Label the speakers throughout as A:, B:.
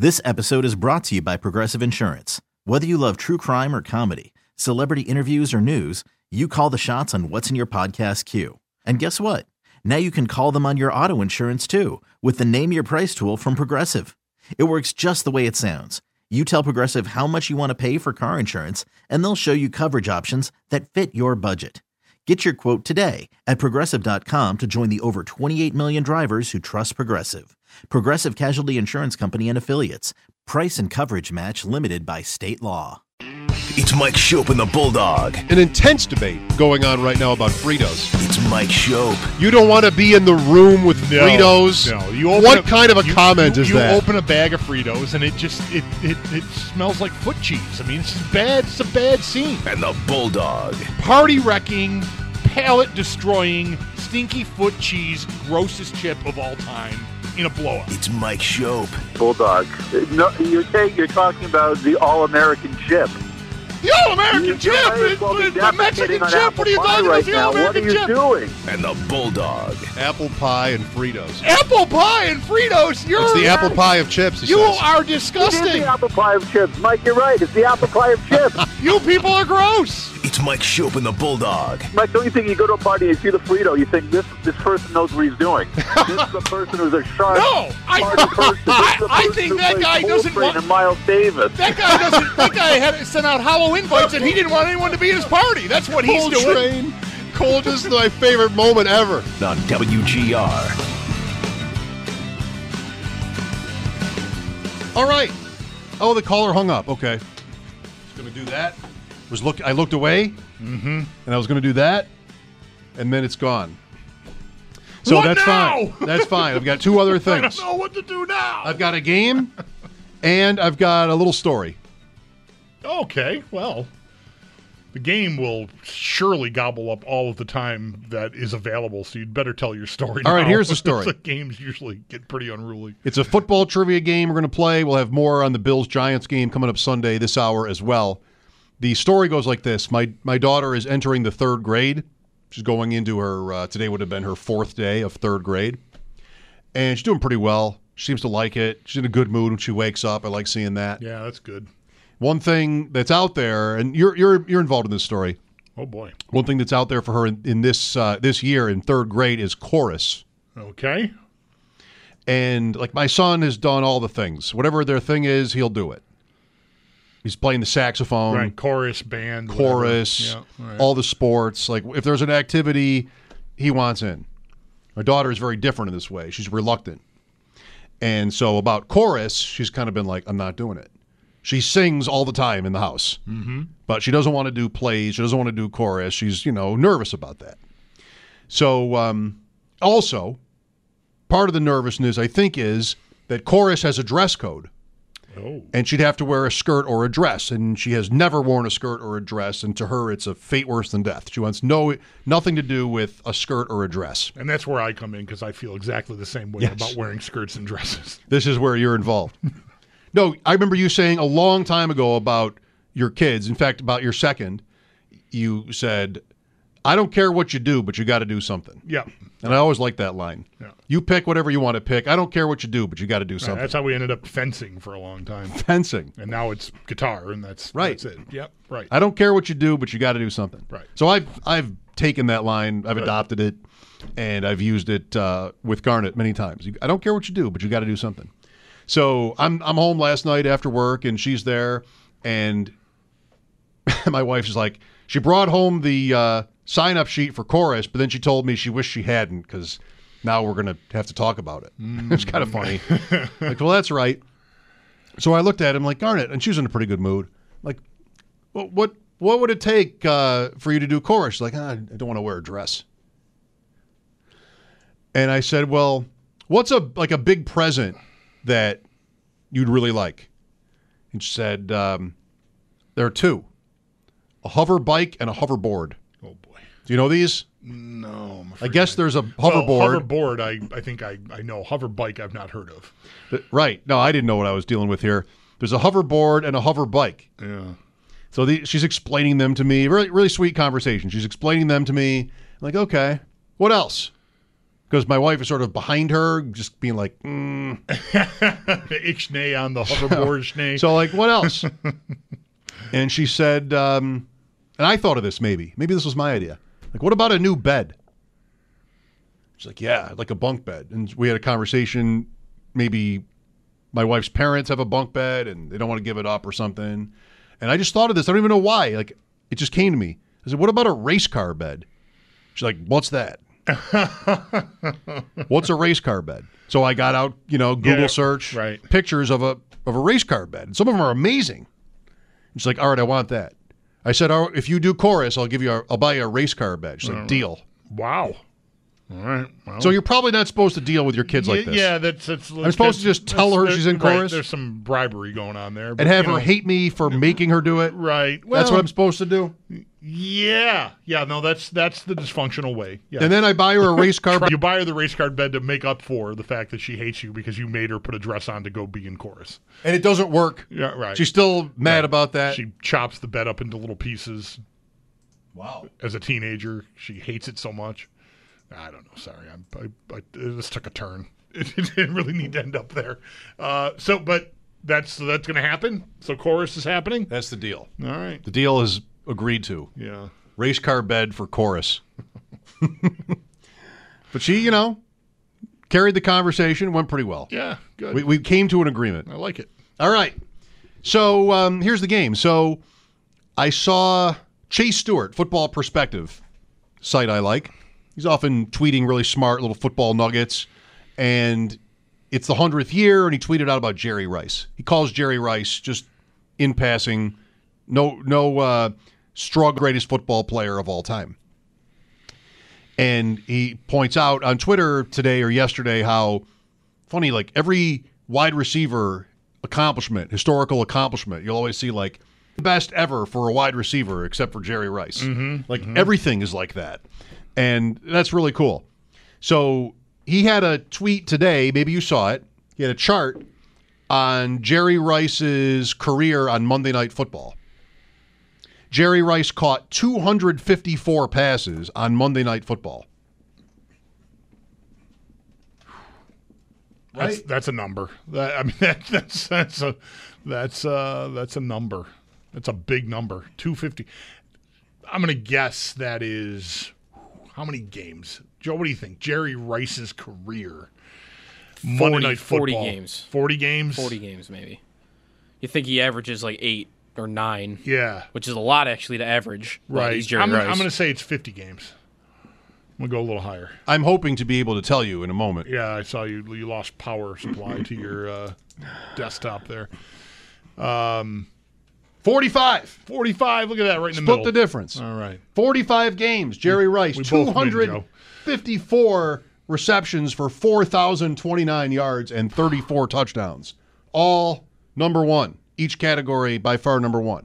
A: This episode is brought to you by Progressive Insurance. Whether you love true crime or comedy, celebrity interviews or news, you call the shots on what's in your podcast queue. And guess what? Now you can call them on your auto insurance too with the Name Your Price tool from Progressive. It works just the way it sounds. You tell Progressive how much you want to pay for car insurance, and they'll show you coverage options that fit your budget. Get your quote today at Progressive.com to join the over 28 million drivers who trust Progressive. Progressive Casualty Insurance Company and Affiliates. Price and coverage match limited by state law.
B: It's Mike Shope and the Bulldog.
C: An intense debate going on right now about Fritos.
B: It's Mike Shope.
C: You don't want to be in the room with Fritos?
D: No.
C: What kind of a comment is that?
D: You open a bag of Fritos and it smells like foot cheese. I mean, it's bad. It's a bad scene.
B: And the Bulldog.
D: Party wrecking, palate destroying, stinky foot cheese, grossest chip of all time in a blowout.
B: It's Mike Shope.
E: Bulldog. No, you're talking about the all-American chip.
D: The All-American chip! The Mexican chip! What are you talking about? The All-American chip!
E: What are you doing?
B: And the Bulldog.
C: Apple pie and Fritos.
D: Apple pie and Fritos!
C: It's the apple pie of chips,
D: You
C: says.
D: are
E: It
D: disgusting!
E: is the apple pie of chips. Mike, you're right. It's the apple pie of chips.
D: You people are gross!
B: It's Mike Shope and the Bulldog.
E: Mike, don't you think you go to a party and you see the Frito, you think this person knows what he's doing? This is the person who's a sharp,
D: No!
E: party person.
D: I think that guy doesn't want...
E: And Miles Davis.
D: That guy had sent out hollow invites and he didn't want anyone to be at his party. That's what he's doing.
C: Coltrane. Coltrane's my favorite moment ever.
B: On WGR.
C: All right. Oh, the caller hung up. Okay. Just going to do that. I looked away, and I was going to do that, and then it's gone. So
D: What
C: that's
D: now?
C: fine. That's fine. I've got two other
D: I
C: things.
D: don't know what to do now.
C: I've got a game, and I've got a little story.
D: Okay, well, the game will surely gobble up all of the time that is available, so you'd better tell your story now.
C: All right, here's the story.
D: The games usually get pretty unruly.
C: It's a football trivia game we're going to play. We'll have more on the Bills-Giants game coming up Sunday this hour as well. The story goes like this. My daughter is entering the third grade. She's going into her, today would have been her fourth day of third grade. And she's doing pretty well. She seems to like it. She's in a good mood when she wakes up. I like seeing that.
D: Yeah, that's good.
C: One thing that's out there, and you're involved in this story.
D: Oh, boy.
C: One thing that's out there for her in this year in third grade is chorus.
D: Okay.
C: And like my son has done all the things. Whatever their thing is, he'll do it. He's playing the saxophone.
D: Right, chorus, band.
C: Chorus,
D: yeah, right.
C: all the sports. Like if there's an activity, he wants in. My daughter is very different in this way. She's reluctant. And so about chorus, she's kind of been like, I'm not doing it. She sings all the time in the house. Mm-hmm. But she doesn't want to do plays. She doesn't want to do chorus. She's, nervous about that. So also, part of the nervousness, I think, is that chorus has a dress code.
D: Oh.
C: And she'd have to wear a skirt or a dress, and she has never worn a skirt or a dress, and to her it's a fate worse than death. She wants nothing to do with a skirt or a dress.
D: And that's where I come in because I feel exactly the same way about wearing skirts and dresses.
C: This is where you're involved. No, I remember you saying a long time ago about your kids, in fact, about your second, you said, I don't care what you do, but you got to do something.
D: Yeah.
C: And I always like that line.
D: Yeah.
C: You pick whatever you want to pick. I don't care what you do, but you got to do something.
D: That's how we ended up fencing for a long time.
C: Fencing.
D: And now it's guitar, and that's it. Yep, right.
C: I don't care what you do, but you got to do something.
D: Right.
C: So I've taken that line, I've adopted it, and I've used it with Garnet many times. I don't care what you do, but you got to do something. So I'm home last night after work, and she's there, and my wife is like, she brought home the sign-up sheet for chorus, but then she told me she wished she hadn't because now we're going to have to talk about it. It's kind of funny. Like, well, that's right. So I looked at him like, Garnet, and she was in a pretty good mood. Like, well, what would it take for you to do chorus? She's like, I don't want to wear a dress. And I said, well, what's a big present that you'd really like? And she said, there are two, a hover bike and a hoverboard.
D: Oh, boy.
C: Do you know these?
D: No.
C: I guess there's a hoverboard.
D: Well, hoverboard, I think I know. Hover bike, I've not heard of.
C: Right. No, I didn't know what I was dealing with here. There's a hoverboard and a hover bike.
D: Yeah.
C: So she's explaining them to me. Really, really sweet conversation. She's explaining them to me. I'm like, okay, what else? because my wife is sort of behind her, just being like,
D: Ixnay on the hoverboard, Schnee.
C: So, like, what else? And she said, and I thought of this maybe. Maybe this was my idea. Like, what about a new bed? She's like, yeah, like a bunk bed. And we had a conversation. Maybe my wife's parents have a bunk bed and they don't want to give it up or something. And I just thought of this. I don't even know why. Like, it just came to me. I said, what about a race car bed? She's like, what's that? What's a race car bed? So I got out, Google search pictures of a race car bed. And some of them are amazing. She's like, all right, I want that. I said, if you do chorus, I'll buy you a race car bed. She's like, deal.
D: Wow. All right. Well,
C: so you're probably not supposed to deal with your kids like this.
D: Yeah, that's
C: I'm supposed to just tell her she's in chorus?
D: Right, there's some bribery going on there.
C: And have her hate me for making her do it?
D: Right. Well,
C: that's what I'm supposed to do?
D: Yeah. Yeah, no, that's the dysfunctional way. Yeah.
C: And then I buy her a race car bed.
D: You buy her the race car bed to make up for the fact that she hates you because you made her put a dress on to go be in chorus.
C: And it doesn't work.
D: Yeah, right.
C: She's still mad about that.
D: She chops the bed up into little pieces.
C: Wow.
D: As a teenager, she hates it so much. I don't know. Sorry, this took a turn. It didn't really need to end up there. But that's going to happen. So chorus is happening.
C: That's the deal.
D: All right.
C: The deal is agreed to.
D: Yeah.
C: Race car bed for chorus. But she, carried the conversation. Went pretty well.
D: Yeah. Good.
C: We came to an agreement.
D: I like it.
C: All right. So here's the game. So I saw Chase Stewart, Football Perspective, site I like. He's often tweeting really smart little football nuggets, and it's the 100th year, and he tweeted out about Jerry Rice. He calls Jerry Rice, just in passing, no strug greatest football player of all time. And he points out on Twitter today or yesterday how funny, like every wide receiver historical accomplishment, you'll always see like the best ever for a wide receiver except for Jerry Rice. Everything is like that. And that's really cool. So he had a tweet today, maybe you saw it. He had a chart on Jerry Rice's career on Monday Night Football. Jerry Rice caught 254 passes on Monday Night Football. Right?
D: That's a number. That's a number. That's a big number. 250. I'm going to guess that is how many games? Joe, what do you think? Jerry Rice's career. Monday Night Football.
F: 40 games.
D: 40 games?
F: 40 games, maybe. You think he averages like 8 or 9.
D: Yeah.
F: Which is a lot, actually, to average.
D: Right.
F: He's Jerry
D: I'm
F: Rice.
D: going to say it's 50 games. I'm going to go a little higher.
C: I'm hoping to be able to tell you in a moment.
D: Yeah, I saw you lost power supply to your desktop there.
C: 45.
D: 45. Look at that right in the
C: Split
D: middle.
C: the difference.
D: All right.
C: 45 games. Jerry Rice,
D: we both win, Joe.
C: 254 receptions for 4,029 yards and 34 touchdowns. All number one. Each category by far number one.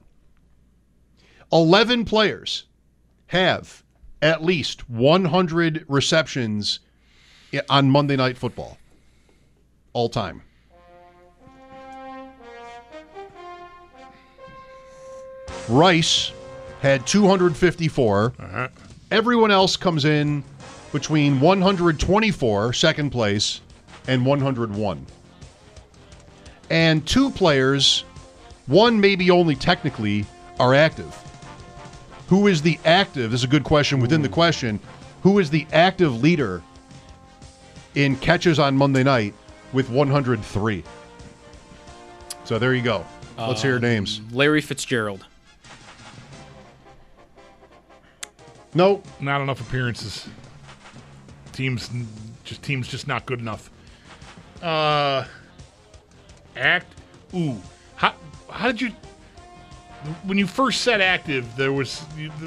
C: 11 players have at least 100 receptions on Monday Night Football. All time. Rice had 254.
D: Uh-huh.
C: Everyone else comes in between 124, second place, and 101. And 2 players, one maybe only technically, are active. Who is the active? This is a good question within the question. Who is the active leader in catches on Monday night with 103? So there you go. Let's hear names.
F: Larry Fitzgerald.
C: Nope.
D: Not enough appearances. Team's just not good enough. How did you? When you first said active, there was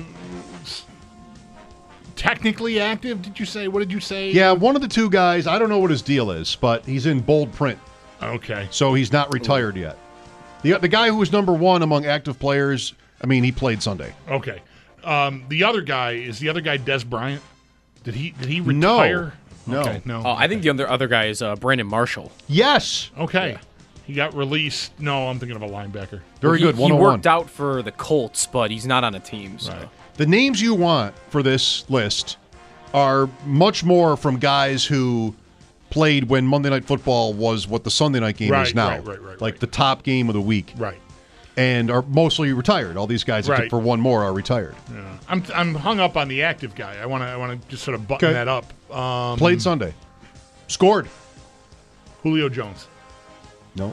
D: technically active. Did you say? What did you say?
C: Yeah, one of the 2 guys. I don't know what his deal is, but he's in bold print.
D: Okay.
C: So he's not retired yet. The guy who was number 1 among active players. I mean, he played Sunday.
D: Okay. The other guy is Des Bryant. Did he retire?
C: No.
D: Okay, no.
F: Oh, I think the other guy is Brandon Marshall.
C: Yes.
D: Okay.
F: Yeah.
D: He got released. No, I'm thinking of a linebacker.
C: Very good.
F: He
C: 101.
F: worked out for the Colts, but he's not on a team. So.
D: Right.
C: The names you want for this list are much more from guys who played when Monday Night Football was what the Sunday night game is now. Like the top game of the week.
D: Right.
C: And are mostly retired. All these guys, except for one more, are retired.
D: Yeah. I'm hung up on the active guy. I want to just sort of button that up.
C: Played Sunday. Scored.
D: Julio Jones.
C: No.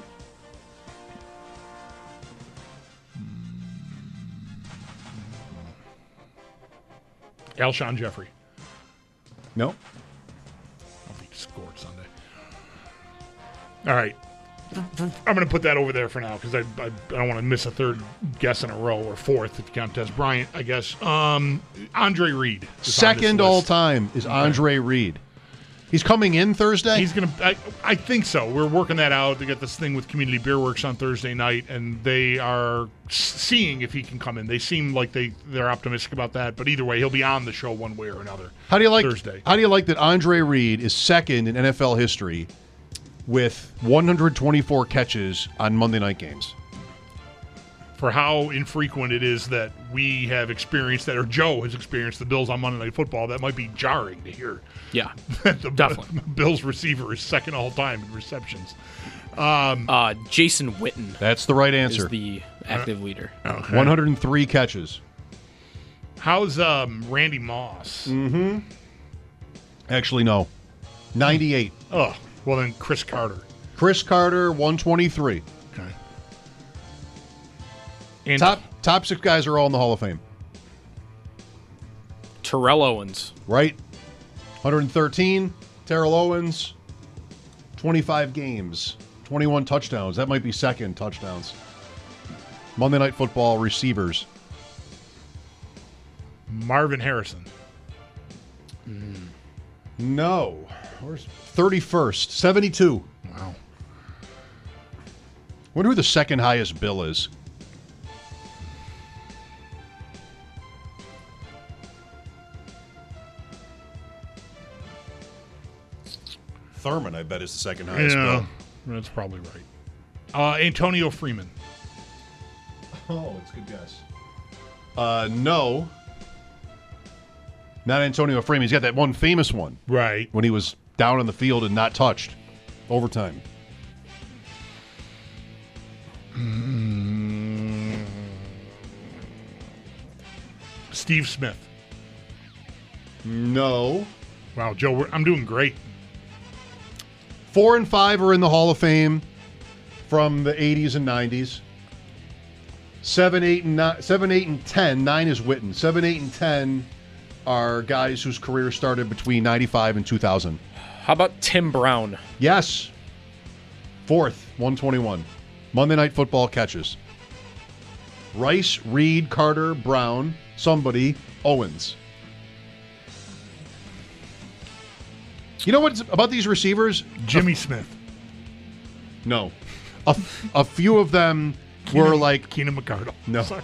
D: Alshon Jeffrey.
C: No.
D: I don't think he scored Sunday. All right. I'm going to put that over there for now because I don't want to miss a third guess in a row, or fourth if you count Des Bryant, I guess. Andre Reed.
C: Second all time is Andre Reed. He's coming in Thursday?
D: He's going to. I think so. We're working that out. They got this thing with Community Beer Works on Thursday night, and they are seeing if he can come in. They seem like they're optimistic about that, but either way, he'll be on the show one way or another.
C: How do you like
D: Thursday?
C: How do you like that Andre Reed is second in NFL history with 124 catches on Monday night games?
D: For how infrequent it is that we have experienced that, or Joe has experienced the Bills on Monday Night Football, that might be jarring to hear.
F: Yeah,
D: the
F: definitely.
D: Bills receiver is second all time in receptions.
F: Jason Witten.
C: That's the right answer.
F: Is the active leader.
D: Okay.
C: 103 catches.
D: How's Randy Moss?
C: Actually, no. 98.
D: Oh, well then Chris Carter.
C: Chris Carter, 123.
D: Okay. And
C: Top six guys are all in the Hall of Fame.
F: Terrell Owens.
C: Right? 113. Terrell Owens, 25 games, 21 touchdowns. That might be second touchdowns. Monday Night Football receivers.
D: Marvin Harrison.
C: No. Where's 31st? 72.
D: Wow.
C: Wonder who the second highest bill is. Thurman, I bet, is the second highest bill.
D: That's probably right. Antonio Freeman.
C: Oh, it's a good guess. No. Not Antonio Freeman. He's got that one famous one.
D: Right.
C: When he was down on the field and not touched. Overtime.
D: Steve Smith.
C: No.
D: Wow, Joe, I'm doing great.
C: 4 and 5 are in the Hall of Fame from the 80s and 90s. 7, 8, and 10. 9 is Witten. 7, 8, and 10 are guys whose career started between 95 and 2000.
F: How about Tim Brown?
C: Yes. 4th, 121. Monday Night Football catches. Rice, Reed, Carter, Brown, somebody, Owens. You know what's about these receivers?
D: Jimmy Smith.
C: No. A few of them were like...
D: Keenan McCardle.
C: No.
D: Sorry.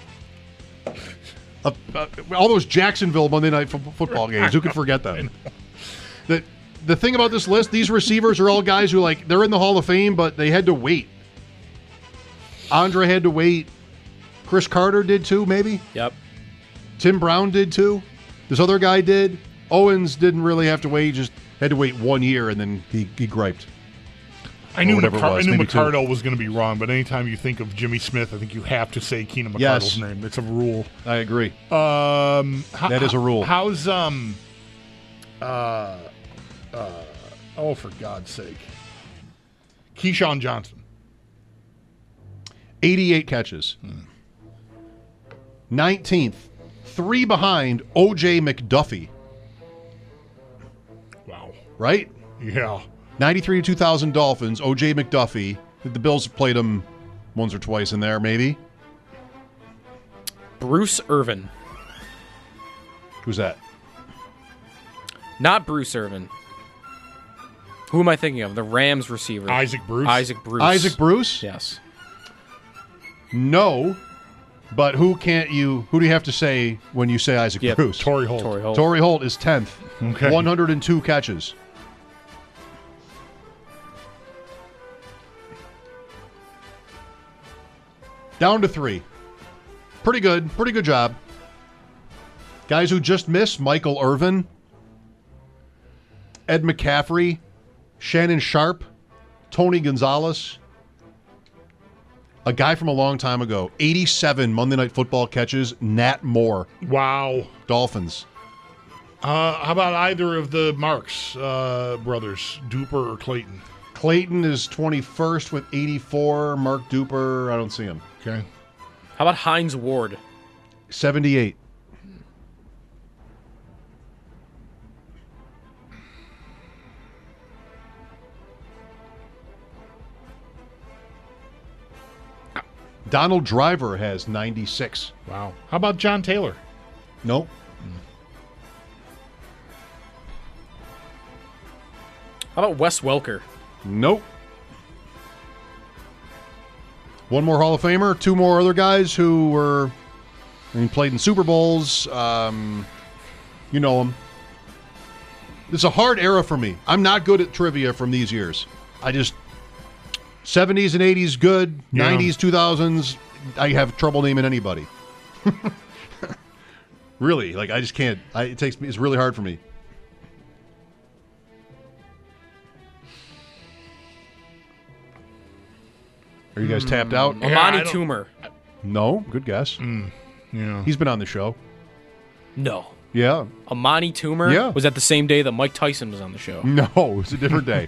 C: All those Jacksonville Monday Night Football games. Who could forget them? The thing about this list, these receivers are all guys who, like, they're in the Hall of Fame, but they had to wait. Andre had to wait. Chris Carter did too, maybe?
F: Yep.
C: Tim Brown did too. This other guy did. Owens didn't really have to wait. He just had to wait 1 year, and then he griped.
D: I knew
C: maybe
D: McCardle was going to be wrong, but anytime you think of Jimmy Smith, I think you have to say Keenan McCardle's name. It's a rule.
C: I agree.
D: That
C: is a rule.
D: How's oh, for God's sake, Keyshawn Johnson.
C: 88 catches. 19th. 3 behind O.J. McDuffie.
D: Wow.
C: Right?
D: Yeah.
C: 93 to 2000 Dolphins, O.J. McDuffie. The Bills played him once or twice in there, maybe.
F: Bruce Irvin.
C: Who's that?
F: Not Bruce Irvin. Who am I thinking of? The Rams receiver.
D: Isaac Bruce.
F: Isaac
C: Isaac Bruce?
F: Yes.
C: No. But who do you have to say when you say Isaac Bruce?
D: Torrey Holt.
C: Torrey Holt is 10th.
D: Okay.
C: 102 catches. Down to 3. Pretty good. Pretty good job. Guys who just missed, Michael Irvin. Ed McCaffrey, Shannon Sharp, Tony Gonzalez. A guy from a long time ago, 87 Monday Night Football catches, Nat Moore,
D: Wow.
C: Dolphins.
D: How about either of the Marks brothers, Duper or Clayton?
C: Clayton is 21st with 84. Mark Duper, I don't see him.
D: Okay.
F: How about Hines Ward?
C: 78. Donald Driver has 96.
D: Wow. How about John Taylor?
C: Nope.
F: How about Wes Welker?
C: Nope. One more Hall of Famer, two more other guys who played in Super Bowls. You know them. This is a hard era for me. I'm not good at trivia from these years. 70s and 80s good,
D: Yeah.
C: 90s, 2000s, I have trouble naming anybody. Really, I just can't. It's really hard for me. Are you guys tapped out?
D: Yeah,
F: Amani
D: I don't-
F: Toomer?
C: No, good guess.
D: Yeah.
C: He's been on the show.
F: No.
C: Yeah.
F: Amani Toomer?
C: Yeah.
F: Was that the same day that Mike Tyson was on the show?
C: No, it's a different day.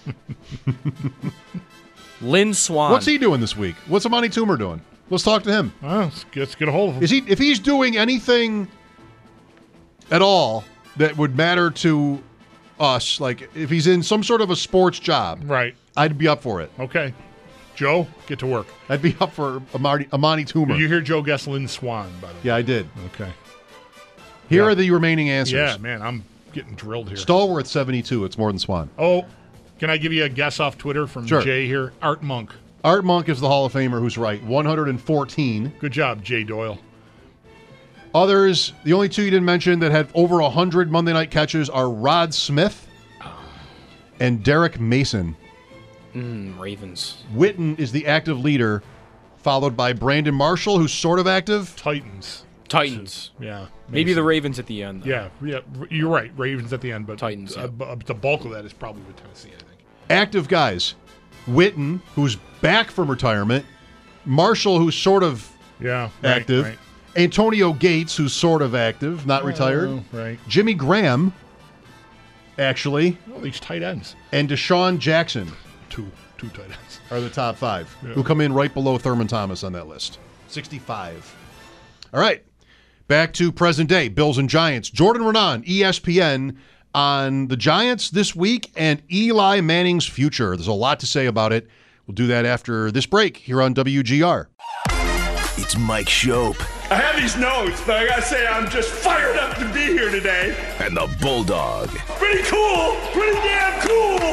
F: Lynn Swan.
C: What's he doing this week? What's Amani Toomer doing? Let's talk to him.
D: Let's get a hold of him.
C: If he's doing anything at all that would matter to us, like if he's in some sort of a sports job,
D: Right.
C: I'd be up for it.
D: Okay. Joe, get to work.
C: I'd be up for Amani Toomer.
D: Did you hear Joe guess Lynn Swan, by the way?
C: Yeah, I did.
D: Okay.
C: Here
D: Yeah.
C: are the remaining answers.
D: Yeah, man, I'm getting drilled here.
C: Stallworth 72. It's more than Swan.
D: Oh, can I give you a guess off Twitter from
C: Sure.
D: Jay here? Art Monk.
C: Art Monk is the Hall of Famer who's right. 114.
D: Good job, Jay Doyle.
C: Others, the only two you didn't mention that had over 100 Monday night catches are Rod Smith and Derek Mason.
F: Ravens.
C: Witten is the active leader, followed by Brandon Marshall, who's sort of active.
D: Titans.
F: Titans.
D: Yeah.
F: Maybe the Ravens at the end. Though.
D: Yeah, you're right. Ravens at the end, but
F: Titans, yeah.
D: the bulk of that is probably with Tennessee, I think.
C: Active guys. Witten, who's back from retirement. Marshall, who's sort of
D: Yeah, right,
C: active.
D: Right.
C: Antonio Gates, who's sort of active, not retired.
D: Oh, right.
C: Jimmy Graham, actually,
D: Well, these tight ends.
C: and Deshaun Jackson
D: Two tight ends.
C: are the top five, who come in right below Thurman Thomas on that list. 65. All right. Back to present day, Bills and Giants. Jordan Renan, ESPN, on the Giants this week and Eli Manning's future. There's a lot to say about it. We'll do that after this break here on WGR.
B: It's Mike Shope
G: I have these notes, but I gotta say I'm just fired up to be here today.
B: and the Bulldog.
G: Pretty cool, pretty damn cool.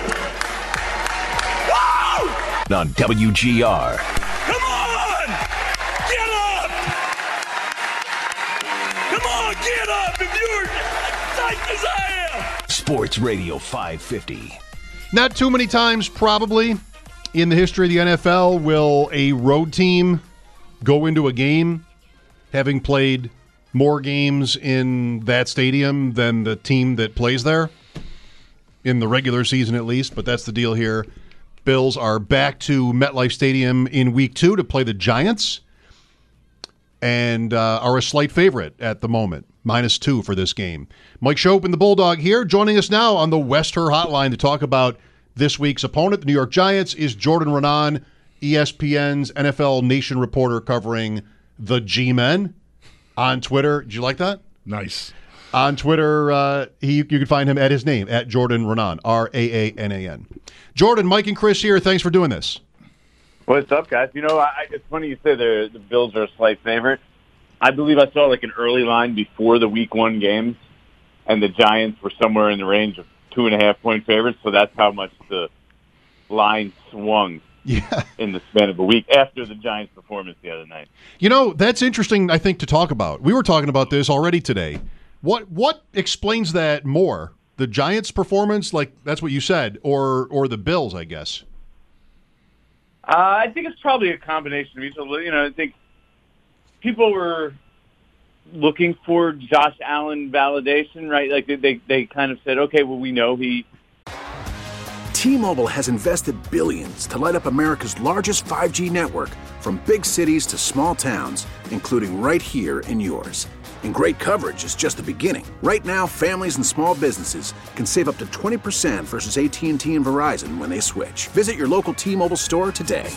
G: Woo!
B: On WGR.
G: Come on! Get up! Come on, get up if you're psyched as I am!
B: Sports Radio 550.
C: Not too many times, probably, in the history of the NFL will a road team go into a game having played more games in that stadium than the team that plays there, in the regular season at least, but that's the deal here. Bills are back to MetLife Stadium in Week 2 to play the Giants and are a slight favorite at the moment, -2 for this game. Mike Shope and the Bulldog here. Joining us now on the West-Her Hotline to talk about this week's opponent, the New York Giants, is Jordan Renan, ESPN's NFL Nation reporter covering the G-Men on Twitter. Did you like that?
D: Nice.
C: On Twitter, you can find him at his name, at Jordan Renan, Raanan. Jordan, Mike, and Chris here. Thanks for doing this.
E: What's up, guys? You know, it's funny you say the Bills are a slight favorite. I believe I saw like an early line before the Week 1 games, and the Giants were somewhere in the range of 2.5-point favorites, so that's how much the line swung in the span of a week after the Giants' performance the other night.
C: You know, that's interesting, I think, to talk about. We were talking about this already today. What explains that more? The Giants' performance, like that's what you said, or the Bills, I guess?
E: I think it's probably a combination of each. You know, I think people were looking for Josh Allen validation, right? Like they kind of said, okay, well, we know he.
H: T-Mobile has invested billions to light up America's largest 5G network, from big cities to small towns, including right here in yours. And great coverage is just the beginning. Right now, families and small businesses can save up to 20% versus AT&T and Verizon when they switch. Visit your local T-Mobile store today.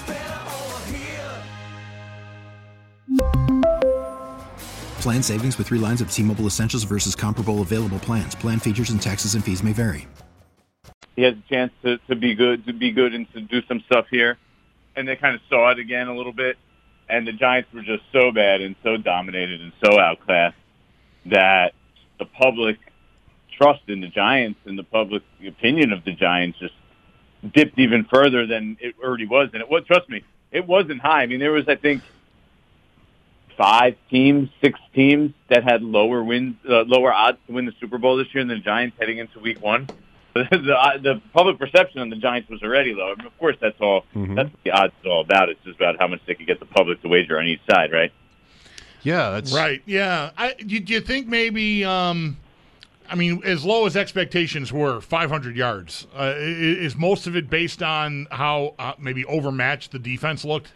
I: Plan savings with 3 lines of T-Mobile Essentials versus comparable available plans. Plan features and taxes and fees may vary.
E: He has a chance to be good and to do some stuff here. And they kind of saw it again a little bit. And the Giants were just so bad and so dominated and so outclassed that the public trust in the Giants and the public opinion of the Giants just dipped even further than it already was. And it was, trust me, it wasn't high. I mean, there was, I think, 6 teams that had lower odds to win the Super Bowl this year than the Giants heading into Week 1. The public perception on the Giants was already low. I mean, of course, that's all. Mm-hmm. That's what the odds is all about. It's just about how much they could get the public to wager on each side, right?
C: Yeah, that's
D: right. Yeah, do you think maybe? I mean, as low as expectations were, 500 yards, is most of it based on how maybe overmatched the defense looked?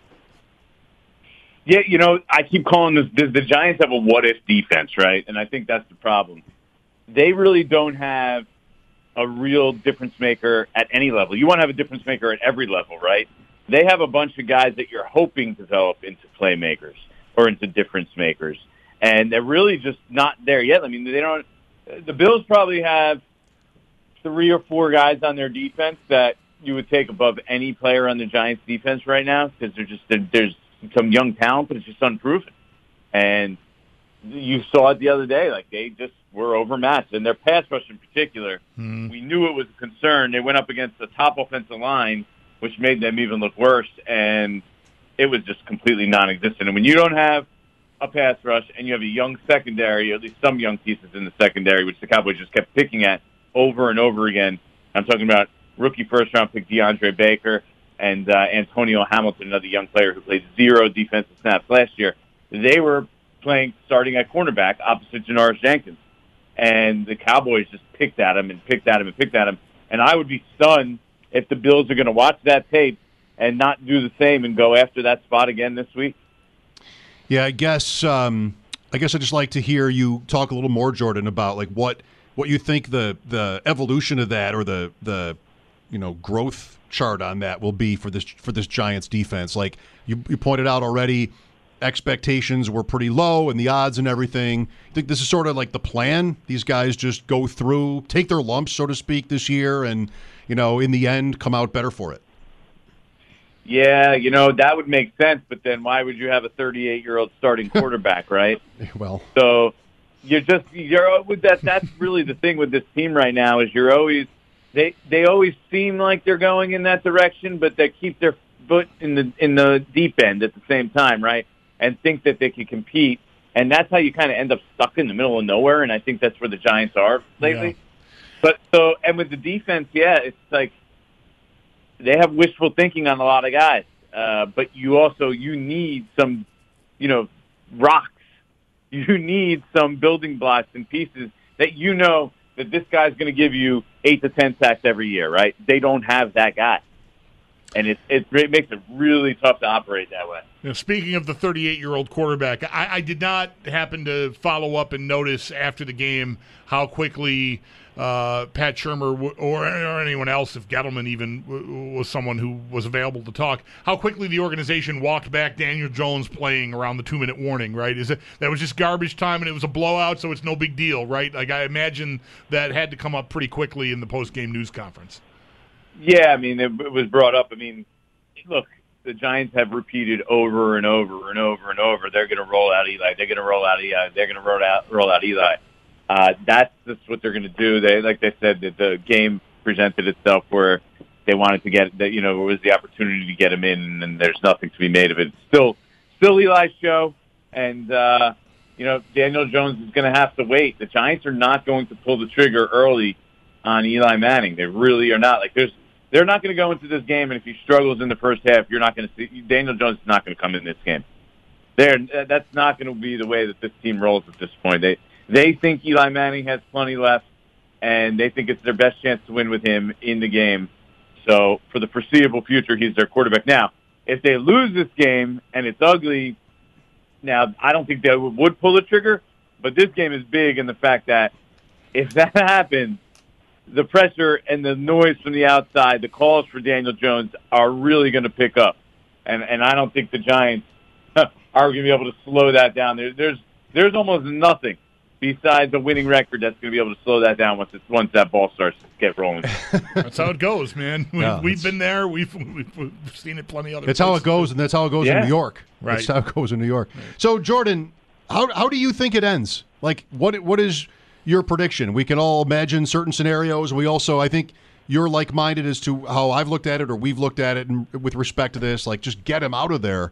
E: Yeah, I keep calling this the Giants have a what-if defense, right? And I think that's the problem. They really don't have a real difference maker at any level. You want to have a difference maker at every level, right? They have a bunch of guys that you're hoping to develop into playmakers or into difference makers, and they're really just not there yet. I mean, they don't. The Bills probably have 3 or 4 guys on their defense that you would take above any player on the Giants' defense right now because there's some young talent, but it's just unproven. And you saw it the other day, like they just were overmatched. And their pass rush in particular, we knew it was a concern. They went up against the top offensive line, which made them even look worse, and it was just completely non-existent. And when you don't have a pass rush and you have a young secondary, or at least some young pieces in the secondary, which the Cowboys just kept picking at over and over again, I'm talking about rookie first-round pick DeAndre Baker and Antonio Hamilton, another young player who played 0 defensive snaps last year. They were starting at cornerback opposite Janoris Jenkins. And the Cowboys just picked at him and picked at him and picked at him. And I would be stunned if the Bills are going to watch that tape and not do the same and go after that spot again this week.
C: Yeah, I guess I'd just like to hear you talk a little more, Jordan, about like what you think the evolution of that or the growth chart on that will be for this Giants defense. Like you pointed out already, expectations were pretty low and the odds and everything. I think this is sort of like the plan. These guys just go through, take their lumps, so to speak, this year and, in the end, come out better for it.
E: Yeah, that would make sense, but then why would you have a 38-year-old starting quarterback, right?
C: Well.
E: So that's really the thing with this team right now is they always seem like they're going in that direction, but they keep their foot in the deep end at the same time, right? And think that they can compete. And that's how you kind of end up stuck in the middle of nowhere, and I think that's where the Giants are lately. Yeah. And with the defense, yeah, it's like they have wishful thinking on a lot of guys. But you need some, rocks. You need some building blocks and pieces that that this guy's going to give you 8 to 10 sacks every year, right? They don't have that guy. And it makes it really tough to operate that way.
D: Speaking of the 38-year-old quarterback, I did not happen to follow up and notice after the game how quickly Pat Shurmur or anyone else, if Gettleman even was someone who was available to talk, how quickly the organization walked back Daniel Jones playing around the 2-minute warning, right? That was just garbage time and it was a blowout, so it's no big deal, right? Like I imagine that had to come up pretty quickly in the post-game news conference.
E: Yeah, I mean, it was brought up. I mean, look, the Giants have repeated over and over and over and over, they're going to roll out Eli. They're going to roll out Eli. They're going to roll out Eli. That's just what they're going to do. They said that the game presented itself where they wanted to get that. It was the opportunity to get him in, and there's nothing to be made of it. It's still Eli's show, and Daniel Jones is going to have to wait. The Giants are not going to pull the trigger early on Eli Manning. They really are not. They're not going to go into this game, and if he struggles in the first half, you're not going to see Daniel Jones is not going to come in this game. That's not going to be the way that this team rolls at this point. They think Eli Manning has plenty left, and they think it's their best chance to win with him in the game. So for the foreseeable future, he's their quarterback. Now, if they lose this game and it's ugly, now I don't think they would pull the trigger, but this game is big in the fact that if that happens, the pressure and the noise from the outside, the calls for Daniel Jones are really going to pick up. And I don't think the Giants are going to be able to slow that down. There's almost nothing besides a winning record that's going to be able to slow that down once that ball starts to get rolling.
D: That's how it goes, man. We've been there. We've seen it plenty of other
C: That's
D: places.
C: how it goes, and that's how it goes in New York.
D: Right.
C: That's how it goes in New York. So, Jordan, how do you think it ends? Like, what is your prediction? We can all imagine certain scenarios. We also, I think, you're like-minded as to how I've looked at it or we've looked at it with respect to this. Like, just get him out of there.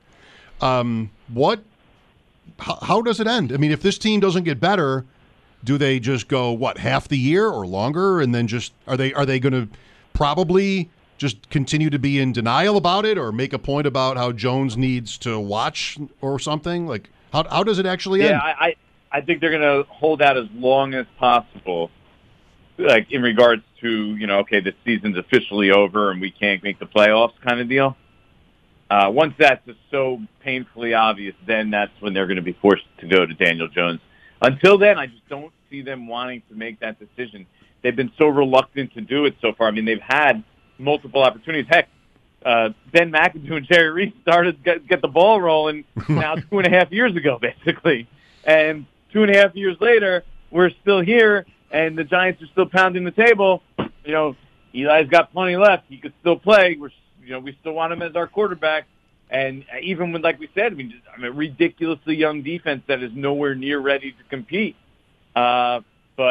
C: How does it end? I mean, if this team doesn't get better, do they just go, half the year or longer, and then just are they going to probably just continue to be in denial about it or make a point about how Jones needs to watch or something? Like, how does it actually end?
E: Yeah, I think they're going to hold out as long as possible, like in regards to, okay, the season's officially over and we can't make the playoffs kind of deal. Once that's just so painfully obvious, then that's when they're going to be forced to go to Daniel Jones. Until then, I just don't see them wanting to make that decision. They've been so reluctant to do it so far. I mean, they've had multiple opportunities. Heck, Ben McAdoo and Jerry Reese started to get the ball rolling now 2.5 years ago, basically. And 2.5 years later, we're still here, and the Giants are still pounding the table. Eli's got plenty left. He could still play. We still want him as our quarterback. And even with, like we said, a ridiculously young defense that is nowhere near ready to compete. But,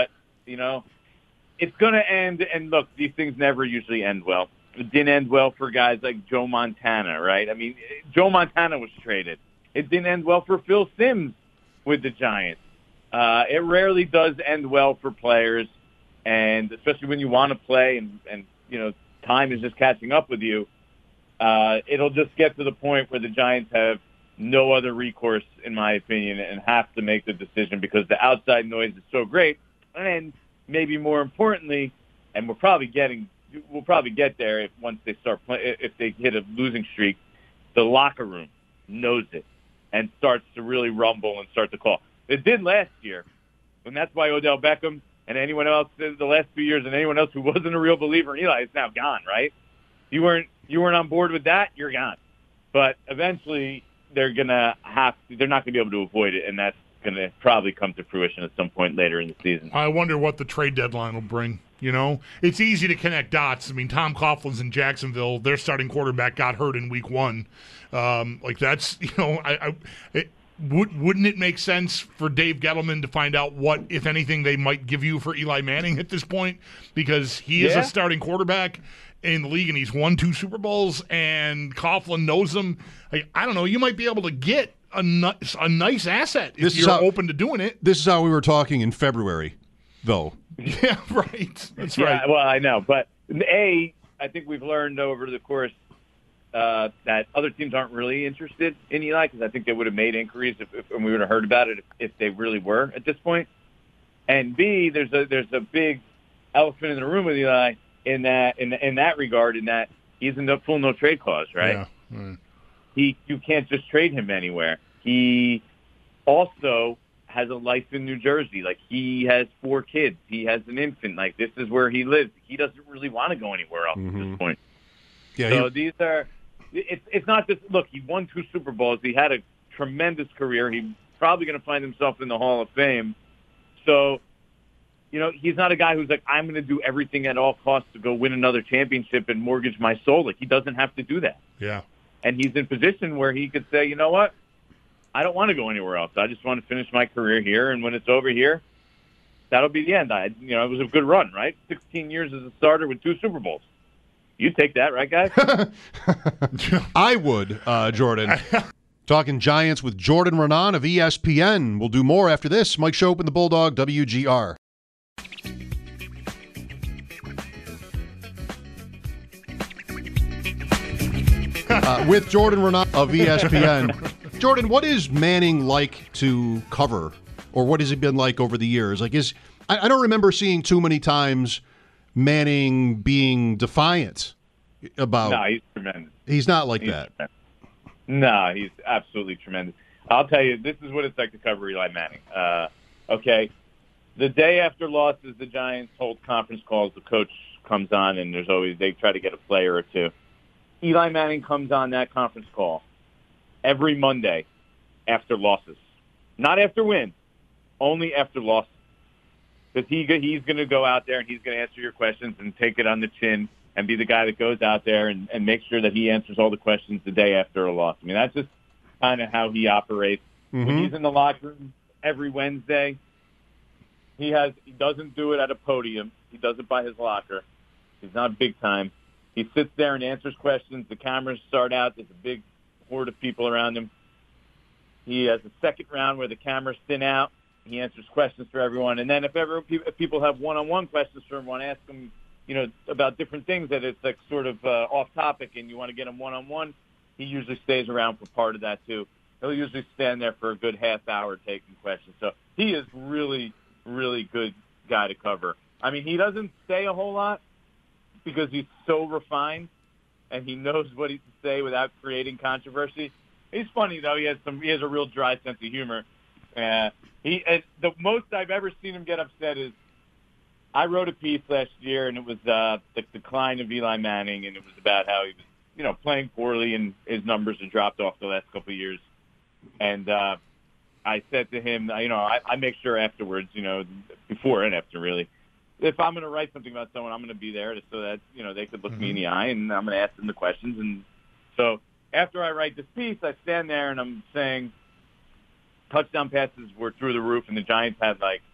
E: it's going to end. And, look, these things never usually end well. It didn't end well for guys like Joe Montana, right? I mean, Joe Montana was traded. It didn't end well for Phil Simms with the Giants. It rarely does end well for players, and especially when you want to play and time is just catching up with you. It'll just get to the point where the Giants have no other recourse, in my opinion, and have to make the decision because the outside noise is so great. And maybe more importantly, and we'll probably get there once they start if they hit a losing streak, the locker room knows it and starts to really rumble and start to call. It did last year, and that's why Odell Beckham and anyone else the last 2 years and anyone else who wasn't a real believer in Eli is now gone, right? You weren't on board with that, you're gone. But eventually they're not going to be able to avoid it, and that's going to probably come to fruition at some point later in the season.
D: I wonder what the trade deadline will bring. It's easy to connect dots. I mean, Tom Coughlin's in Jacksonville. Their starting quarterback got hurt in week 1. That's, wouldn't it make sense for Dave Gettleman to find out what, if anything, they might give you for Eli Manning at this point? Because he is a starting quarterback in the league, and he's won 2 Super Bowls, and Coughlin knows him. I don't know. You might be able to get a nice asset if you're open to doing it.
C: This is how we were talking in February, though.
D: Yeah, right. That's right.
E: Well, I know. But, I think we've learned over the course that other teams aren't really interested in Eli because I think they would have made inquiries and we would have heard about it if they really were at this point. And B, there's a big elephant in the room with Eli in that regard, in that he's in the full no trade clause, right?
D: Yeah. Mm.
E: You can't just trade him anywhere. He also has a life in New Jersey. Like, he has 4 kids. He has an infant. Like, this is where he lives. He doesn't really want to go anywhere else at this point.
C: Yeah.
E: So these are. It's not just, look, he won 2 Super Bowls. He had a tremendous career. He's probably going to find himself in the Hall of Fame. So, he's not a guy who's like, I'm going to do everything at all costs to go win another championship and mortgage my soul. Like, he doesn't have to do that.
D: Yeah.
E: And he's in position where he could say, you know what? I don't want to go anywhere else. I just want to finish my career here. And when it's over here, that'll be the end. It was a good run, right? 16 years as a starter with 2 Super Bowls. You'd take that, right, guys?
C: I would, Jordan. Talking Giants with Jordan Raanan of ESPN. We'll do more after this. Mike Schopp and the Bulldog, WGR. With Jordan Raanan of ESPN. Jordan, what is Manning like to cover, or what has he been like over the years? Like, I don't remember seeing too many times Manning being defiant about.
E: No, he's tremendous.
C: He's not like that.
E: Tremendous. No, he's absolutely tremendous. I'll tell you, this is what it's like to cover Eli Manning. Okay, the day after losses, the Giants hold conference calls. The coach comes on, and they try to get a player or two. Eli Manning comes on that conference call every Monday after losses, not after wins, only after losses. Because he's going to go out there and he's going to answer your questions and take it on the chin and be the guy that goes out there and make sure that he answers all the questions the day after a loss. I mean, that's just kind of how he operates.
C: Mm-hmm.
E: When he's in the locker room every Wednesday, he doesn't do it at a podium. He does it by his locker. He's not big time. He sits there and answers questions. The cameras start out. There's a big horde of people around him. He has a second round where the cameras thin out. He answers questions for everyone. And then if people have one-on-one questions for him, want to ask him, about different things that it's like sort of off topic and you want to get him one-on-one, he usually stays around for part of that too. He'll usually stand there for a good half hour taking questions. So he is really, really good guy to cover. I mean, he doesn't say a whole lot because he's so refined and he knows what he can say without creating controversy. He's funny though. He has a real dry sense of humor. The most I've ever seen him get upset is I wrote a piece last year, and it was the decline of Eli Manning, and it was about how he was, playing poorly, and his numbers have dropped off the last couple of years. And I said to him, I make sure afterwards, before and after really, if I'm going to write something about someone, I'm going to be there so that they could look me in the eye, and I'm going to ask them the questions. And so after I write this piece, I stand there and I'm saying touchdown passes were through the roof, and the Giants had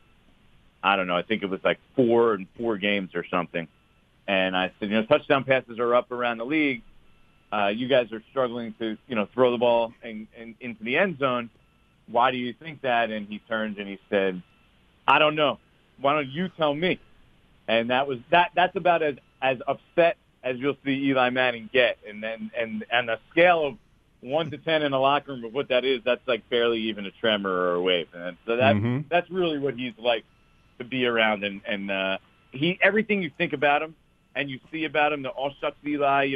E: I think it was 4 in 4 games or something. And I said, touchdown passes are up around the league. You guys are struggling to, throw the ball and into the end zone. Why do you think that? And he turned and he said, I don't know. Why don't you tell me? And that's about as upset as you'll see Eli Manning get. And a scale of 1 to 10 in a locker room of what that is, that's barely even a tremor or a wave. And so that's really what he's like to be around. And he everything you think about him and you see about him, the all shucks Eli,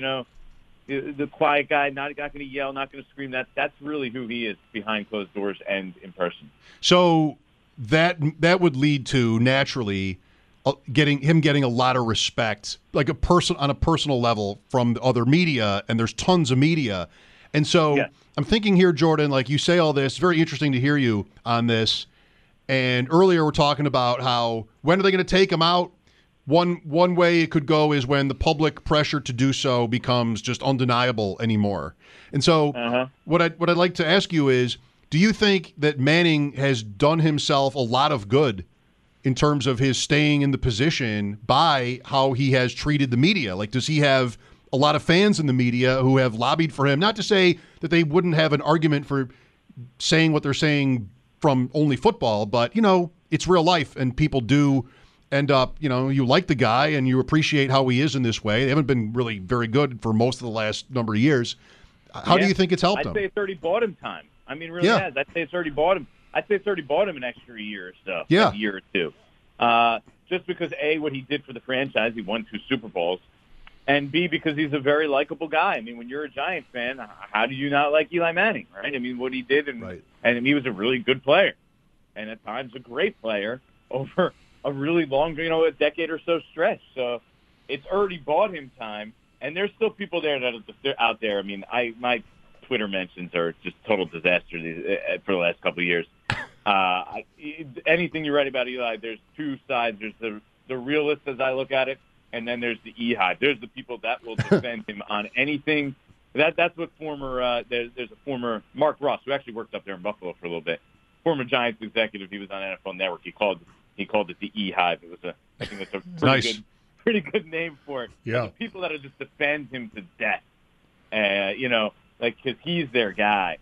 E: the quiet guy, not going to yell, not going to scream. That's really who he is behind closed doors and in person.
C: So that would lead to naturally getting a lot of respect, on a personal level from the other media, and there's tons of media. And so
E: yeah.
C: I'm thinking here, Jordan, you say all this, very interesting to hear you on this. And earlier we're talking about how when are they going to take him out? One way it could go is when the public pressure to do so becomes just undeniable anymore. And so what I'd like to ask you is, do you think that Manning has done himself a lot of good in terms of his staying in the position by how he has treated the media? Does he have a lot of fans in the media who have lobbied for him? Not to say that they wouldn't have an argument for saying what they're saying from only football, but, it's real life, and people do end up, you like the guy and you appreciate how he is in this way. They haven't been really very good for most of the last number of years. How do you think it's helped him?
E: I'd say it's already bought him time. I mean, really has. I'd say it's already bought him. I'd say it's already bought him an extra year or so, a year or two. Just because, A, what he did for the franchise, he won 2 Super Bowls, and B, because he's a very likable guy. I mean, when you're a Giants fan, how do you not like Eli Manning, right? I mean, what he did, and he was a really good player, and at times a great player over a really long, a decade or so stretch. So it's already bought him time, and there's still people there that are out there. I mean, my Twitter mentions are just total disaster for the last couple of years. Anything you write about Eli, there's 2 sides. There's the realist, as I look at it, and then there's the E-Hive. There's the people that will defend him on anything. That's what former there's a former Mark Ross, who actually worked up there in Buffalo for a little bit, former Giants executive. He was on NFL Network. He called it the E-Hive. It was I think that's a pretty good name for it.
D: Yeah.
E: The people that just defend him to death, because he's their guy.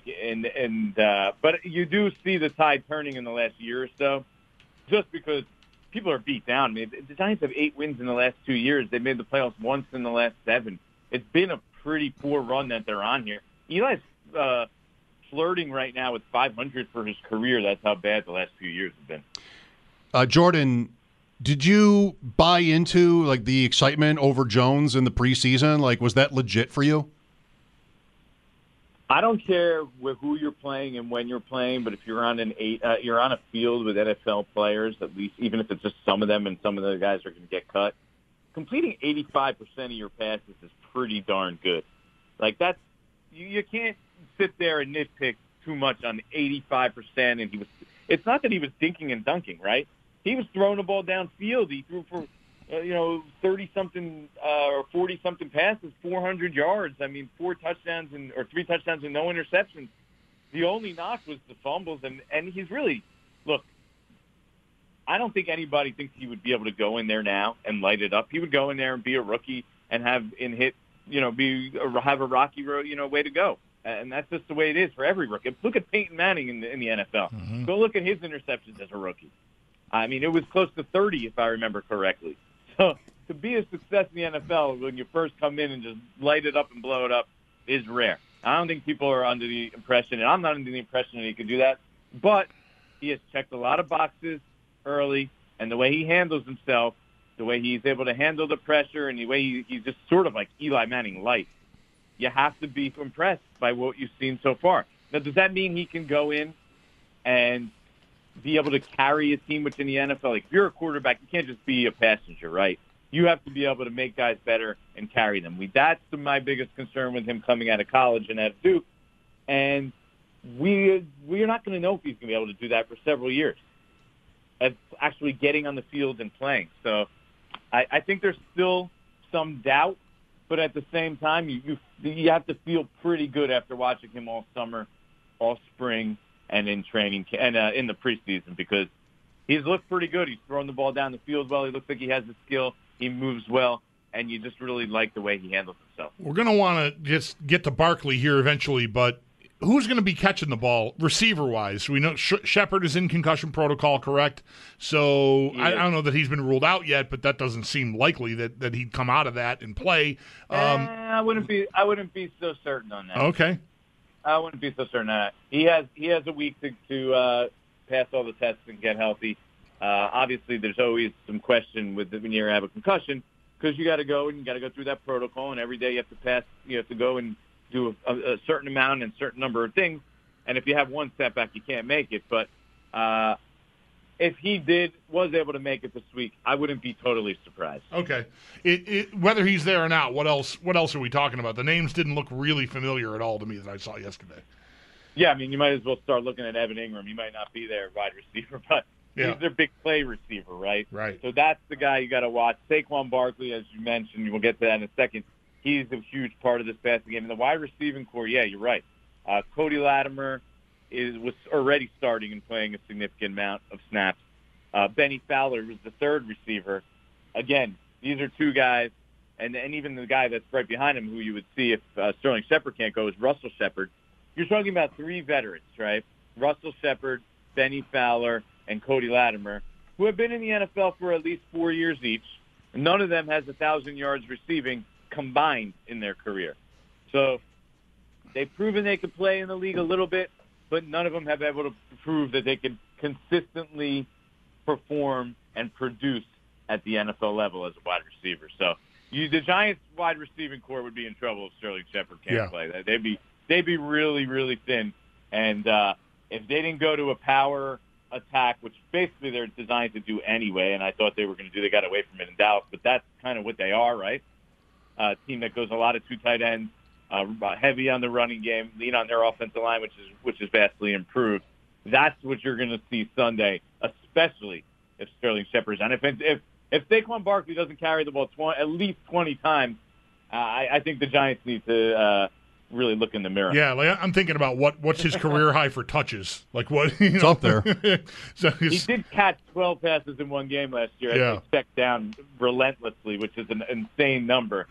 E: But you do see the tide turning in the last year or so, just because people are beat down. I mean, the Giants have 8 wins in the last 2 years. They made the playoffs once in the last 7. It's been a pretty poor run that they're on here. Eli's flirting right now with 500 for his career. That's how bad the last few years have been.
C: Jordan, did you buy into like the excitement over Jones in the preseason? Like, was that legit for you?
E: I don't care who you're playing and when you're playing, but if you're on you're on a field with NFL players, at least, even if it's just some of them and some of the guys are going to get cut, completing 85% of your passes is pretty darn good. Like that's you can't sit there and nitpick too much on 85%. And it's not that he was dinking and dunking, right? He was throwing the ball downfield. He threw for 30-something or 40-something passes, 400 yards. I mean, 3 touchdowns and no interceptions. The only knock was the fumbles, and he's really look. I don't think anybody thinks he would be able to go in there now and light it up. He would go in there and be a rookie and have a rocky road, way to go. And that's just the way it is for every rookie. Look at Peyton Manning in the NFL.
D: Mm-hmm.
E: Go look at his interceptions as a rookie. I mean, it was close to 30, if I remember correctly. So to be a success in the NFL when you first come in and just light it up and blow it up is rare. I don't think people are under the impression, and I'm not under the impression that he could do that, but he has checked a lot of boxes early, and the way he handles himself, the way he's able to handle the pressure, and the way he's just sort of like Eli Manning light, you have to be impressed by what you've seen so far. Now, does that mean he can go in and be able to carry a team within the NFL? Like, if you're a quarterback, you can't just be a passenger, right? You have to be able to make guys better and carry them. That's my biggest concern with him coming out of college and at Duke. And we're not going to know if he's going to be able to do that for several years, of actually getting on the field and playing. So I think there's still some doubt, but at the same time, you have to feel pretty good after watching him all summer, all spring, and in training and in the preseason, because he's looked pretty good. He's throwing the ball down the field well. He looks like he has the skill. He moves well, and you just really like the way he handles himself.
D: We're going to want to just get to Barkley here eventually, but who's going to be catching the ball receiver-wise? We know Shepard is in concussion protocol, correct? So I don't know that he's been ruled out yet, but that doesn't seem likely that he'd come out of that and play.
E: I wouldn't be so certain on that.
D: Okay.
E: I wouldn't be so certain on that. He has a week to pass all the tests and get healthy. Obviously, there's always some question when you have a concussion, because you got to go through that protocol, and every day you have to pass. You have to go and do a certain amount and a certain number of things. And if you have one setback, you can't make it. But if he was able to make it this week, I wouldn't be totally surprised.
D: Okay. Whether he's there or not, what else are we talking about? The names didn't look really familiar at all to me that I saw yesterday.
E: Yeah, I mean, you might as well start looking at Evan Ingram. He might not be their wide receiver, but he's their big play receiver, right?
D: Right.
E: So that's the guy you got to watch. Saquon Barkley, as you mentioned, we'll get to that in a second. He's a huge part of this passing game. And the wide receiving core, yeah, you're right. Cody Latimer was already starting and playing a significant amount of snaps. Benny Fowler was the third receiver. Again, these are two guys, and even the guy that's right behind him, who you would see if Sterling Shepard can't go, is Russell Shepard. You're talking about 3 veterans, right? Russell Shepard, Benny Fowler, and Cody Latimer, who have been in the NFL for at least 4 years each. None of them has 1,000 yards receiving combined in their career. So they've proven they could play in the league a little bit, but none of them have been able to prove that they can consistently perform and produce at the NFL level as a wide receiver. So the Giants' wide receiving core would be in trouble if Sterling Shepard can't play. They'd be really, really thin. And if they didn't go to a power attack, which basically they're designed to do anyway, and I thought they were going to do, they got away from it in Dallas, but that's kind of what they are, right? A team that goes a lot of 2 tight ends, heavy on the running game, lean on their offensive line, which is vastly improved. That's what you're going to see Sunday, especially if Sterling Shepard's on. If Saquon Barkley doesn't carry the ball at least 20 times, I think the Giants need to really look in the mirror.
D: Yeah, like I'm thinking about what's his career high for touches. Like what?
C: It's up there.
E: So he did catch 12 passes in one game last year.
D: Yeah.
E: And he checked down relentlessly, which is an insane number.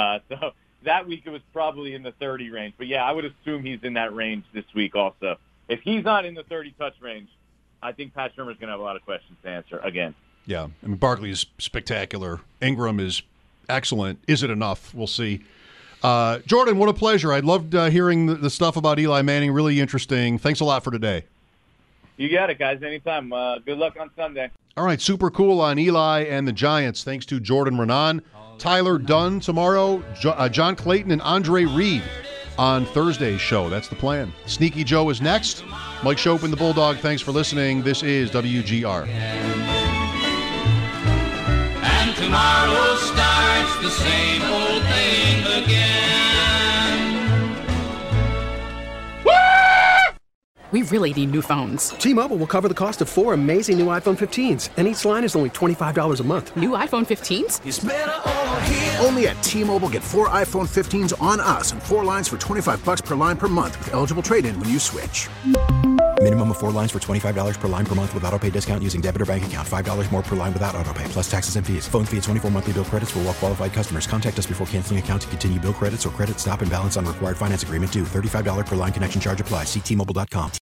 E: So that week it was probably in the 30 range. But, yeah, I would assume he's in that range this week also. If he's not in the 30-touch range, I think Pat Shurmur's going to have a lot of questions to answer again.
C: Yeah, I mean, Barkley is spectacular. Ingram is excellent. Is it enough? We'll see. Jordan, what a pleasure. I loved hearing the stuff about Eli Manning. Really interesting. Thanks a lot for today.
E: You got it, guys. Anytime. Good luck on Sunday.
C: All right, super cool on Eli and the Giants. Thanks to Jordan Renan. Tyler Dunn tomorrow. John Clayton and Andre Reed on Thursday's show. That's the plan. Sneaky Joe is next. Mike Shope and the Bulldog, thanks for listening. This is WGR.
J: And tomorrow starts the same old thing again.
K: We really need new phones.
L: T-Mobile will cover the cost of 4 amazing new iPhone 15s, and each line is only $25 a month.
K: New iPhone 15s?
H: It's better over here. Only at T-Mobile, get 4 iPhone 15s on us and 4 lines for $25 per line per month with eligible trade-in when you switch.
I: Minimum of 4 lines for $25 per line per month with autopay discount using debit or bank account. $5 more per line without autopay, plus taxes and fees. Phone fee at 24 monthly bill credits for well-qualified customers. Contact us before canceling account to continue bill credits or credit stop and balance on required finance agreement due. $35 per line connection charge applies. See T-Mobile.com.